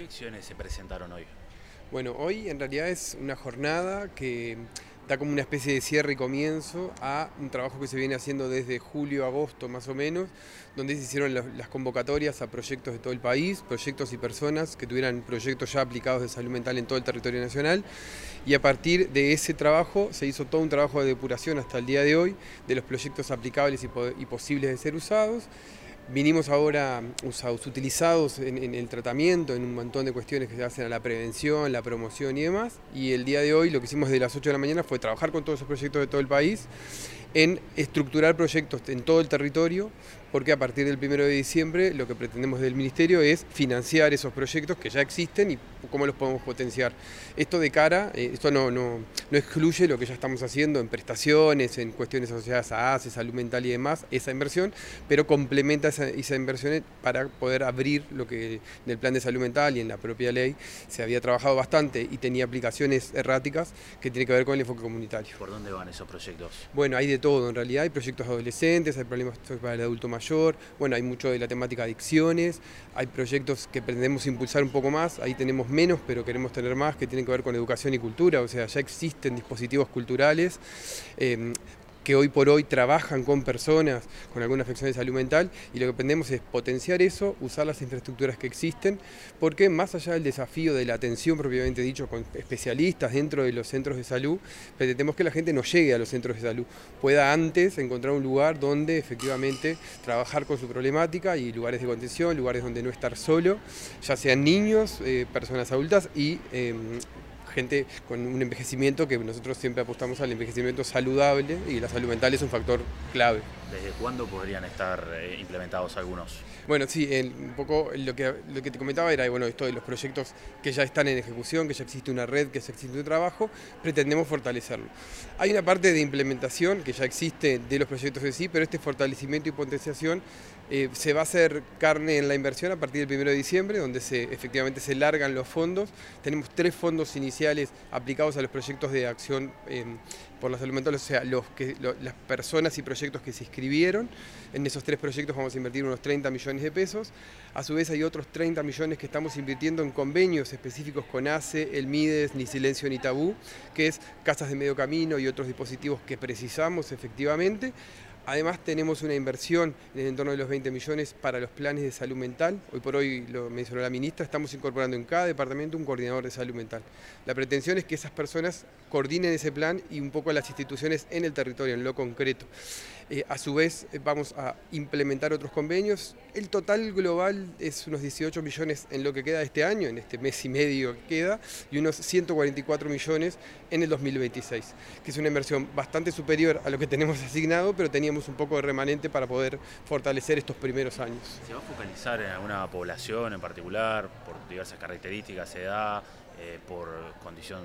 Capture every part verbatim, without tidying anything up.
¿Qué acciones se presentaron hoy? Bueno, hoy en realidad es una jornada que da como una especie de cierre y comienzo a un trabajo que se viene haciendo desde julio, agosto más o menos, donde se hicieron las, las convocatorias a proyectos de todo el país, proyectos y personas que tuvieran proyectos ya aplicados de salud mental en todo el territorio nacional, y a partir de ese trabajo se hizo todo un trabajo de depuración hasta el día de hoy de los proyectos aplicables y, y posibles de ser usados. Vinimos ahora usados, utilizados en, en el tratamiento, en un montón de cuestiones que se hacen a la prevención, la promoción y demás. Y el día de hoy lo que hicimos de las ocho de la mañana fue trabajar con todos esos proyectos de todo el país, en estructurar proyectos en todo el territorio, porque a partir del primero de diciembre lo que pretendemos del Ministerio es financiar esos proyectos que ya existen y cómo los podemos potenciar. Esto de cara, eh, esto no, no, no excluye lo que ya estamos haciendo en prestaciones, en cuestiones asociadas a A C E, salud mental y demás, esa inversión, pero complementa esa, esa inversión para poder abrir lo que en el plan de salud mental y en la propia ley se había trabajado bastante y tenía aplicaciones erráticas que tiene que ver con el enfoque comunitario. ¿Por dónde van esos proyectos? Bueno, hay de todo en realidad, hay proyectos adolescentes, hay problemas para el adulto mayor, bueno, hay mucho de la temática de adicciones, hay proyectos que pretendemos impulsar un poco más, ahí tenemos menos, pero queremos tener más, que tienen que ver con educación y cultura, o sea, ya existen dispositivos culturales eh, que hoy por hoy trabajan con personas con alguna afección de salud mental, y lo que pretendemos es potenciar eso, usar las infraestructuras que existen, porque más allá del desafío de la atención propiamente dicho con especialistas dentro de los centros de salud, pretendemos que la gente no llegue a los centros de salud, pueda antes encontrar un lugar donde efectivamente trabajar con su problemática y lugares de contención, lugares donde no estar solo, ya sean niños, eh, personas adultas y eh, gente con un envejecimiento, que nosotros siempre apostamos al envejecimiento saludable, y la salud mental es un factor clave. ¿Desde cuándo podrían estar eh, implementados algunos? Bueno, sí, el, un poco lo que, lo que te comentaba era bueno, esto de los proyectos que ya están en ejecución, que ya existe una red, que ya existe un trabajo, pretendemos fortalecerlo. Hay una parte de implementación que ya existe de los proyectos en sí, pero este fortalecimiento y potenciación eh, se va a hacer carne en la inversión a partir del primero de diciembre, donde se, efectivamente se largan los fondos. Tenemos tres fondos iniciales aplicados a los proyectos de acción eh, por la salud mental, o sea, los que, lo, las personas y proyectos que se inscribieron. En esos tres proyectos vamos a invertir unos treinta millones de pesos. A su vez hay otros treinta millones que estamos invirtiendo en convenios específicos con A C E, el MIDES, Ni Silencio Ni Tabú, que es casas de medio camino y otros dispositivos que precisamos efectivamente. Además tenemos una inversión en el entorno de los veinte millones para los planes de salud mental. Hoy por hoy, lo mencionó la ministra, estamos incorporando en cada departamento un coordinador de salud mental. La pretensión es que esas personas coordinen ese plan y un poco las instituciones en el territorio, en lo concreto. Eh, a su vez vamos a implementar otros convenios. El total global es unos dieciocho millones en lo que queda de este año, en este mes y medio que queda, y unos ciento cuarenta y cuatro millones en el dos mil veintiséis, que es una inversión bastante superior a lo que tenemos asignado, pero teníamos un poco de remanente para poder fortalecer estos primeros años. ¿Se va a focalizar en alguna población en particular, por diversas características, edad, eh, por condición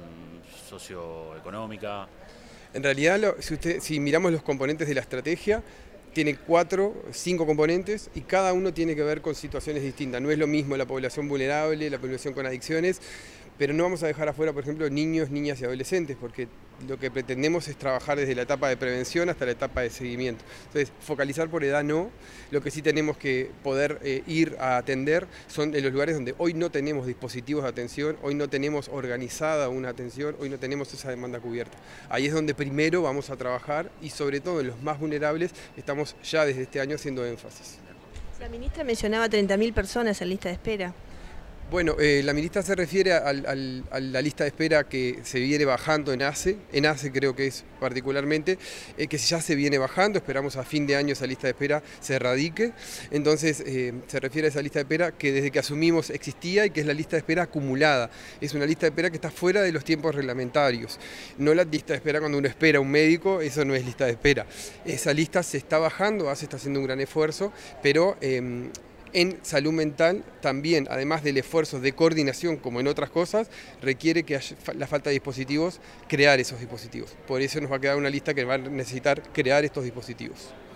socioeconómica? En realidad, lo, si, usted, si miramos los componentes de la estrategia, tiene cuatro, cinco componentes y cada uno tiene que ver con situaciones distintas. No es lo mismo la población vulnerable, la población con adicciones, pero no vamos a dejar afuera, por ejemplo, niños, niñas y adolescentes, porque lo que pretendemos es trabajar desde la etapa de prevención hasta la etapa de seguimiento. Entonces, focalizar por edad no, lo que sí tenemos que poder eh, ir a atender son en los lugares donde hoy no tenemos dispositivos de atención, hoy no tenemos organizada una atención, hoy no tenemos esa demanda cubierta. Ahí es donde primero vamos a trabajar y sobre todo en los más vulnerables estamos ya desde este año haciendo énfasis. La ministra mencionaba treinta mil personas en lista de espera. Bueno, eh, la ministra se refiere al, al, a la lista de espera que se viene bajando en A C E, en A C E creo que es particularmente, eh, que ya se viene bajando, esperamos a fin de año esa lista de espera se erradique, entonces eh, se refiere a esa lista de espera que desde que asumimos existía y que es la lista de espera acumulada, es una lista de espera que está fuera de los tiempos reglamentarios, no la lista de espera cuando uno espera a un médico, eso no es lista de espera, esa lista se está bajando, A C E está haciendo un gran esfuerzo, pero eh, en salud mental también, además del esfuerzo de coordinación, como en otras cosas, requiere que haya la falta de dispositivos, crear esos dispositivos. Por eso nos va a quedar una lista que va a necesitar crear estos dispositivos.